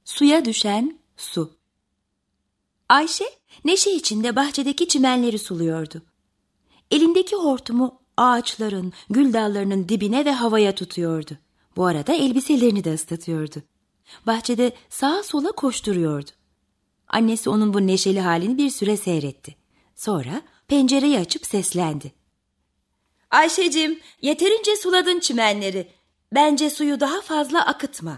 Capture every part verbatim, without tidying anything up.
Suya düşen su. Ayşe neşe içinde bahçedeki çimenleri suluyordu. Elindeki hortumu ağaçların, gül dallarının dibine ve havaya tutuyordu. Bu arada elbiselerini de ıslatıyordu. Bahçede sağa sola koşturuyordu. Annesi onun bu neşeli halini bir süre seyretti. Sonra pencereyi açıp seslendi. Ayşeciğim, yeterince suladın çimenleri. Bence suyu daha fazla akıtma.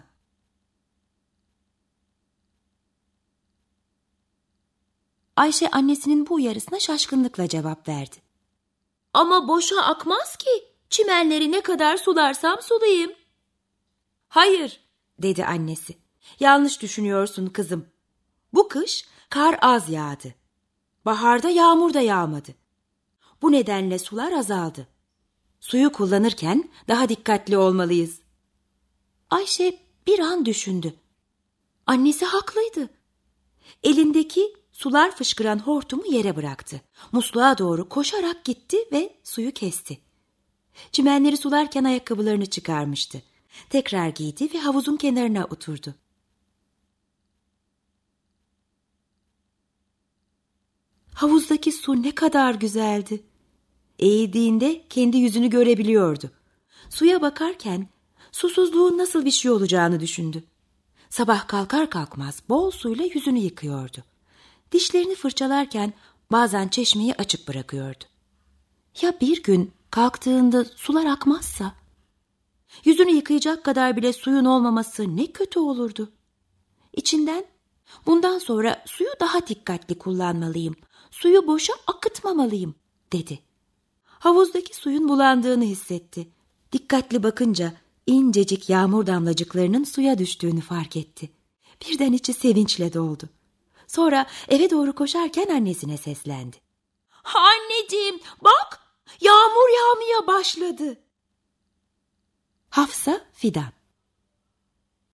Ayşe annesinin bu uyarısına şaşkınlıkla cevap verdi. Ama boşa akmaz ki. Çimenleri ne kadar sularsam sulayayım. Hayır, dedi annesi. Yanlış düşünüyorsun kızım. Bu kış kar az yağdı. Baharda yağmur da yağmadı. Bu nedenle sular azaldı. Suyu kullanırken daha dikkatli olmalıyız. Ayşe bir an düşündü. Annesi haklıydı. Elindeki sular fışkıran hortumu yere bıraktı. Musluğa doğru koşarak gitti ve suyu kesti. Çimenleri sularken ayakkabılarını çıkarmıştı. Tekrar giydi ve havuzun kenarına oturdu. Havuzdaki su ne kadar güzeldi. Eğildiğinde kendi yüzünü görebiliyordu. Suya bakarken susuzluğun nasıl bir şey olacağını düşündü. Sabah kalkar kalkmaz bol suyla yüzünü yıkıyordu. Dişlerini fırçalarken bazen çeşmeyi açık bırakıyordu. Ya bir gün kalktığında sular akmazsa? Yüzünü yıkayacak kadar bile suyun olmaması ne kötü olurdu. İçinden bundan sonra suyu daha dikkatli kullanmalıyım, suyu boşa akıtmamalıyım dedi. Havuzdaki suyun bulandığını hissetti. Dikkatli bakınca incecik yağmur damlacıklarının suya düştüğünü fark etti. Birden içi sevinçle doldu. Sonra eve doğru koşarken annesine seslendi. Anneciğim bak, yağmur yağmaya başladı. Hafsa Fidan.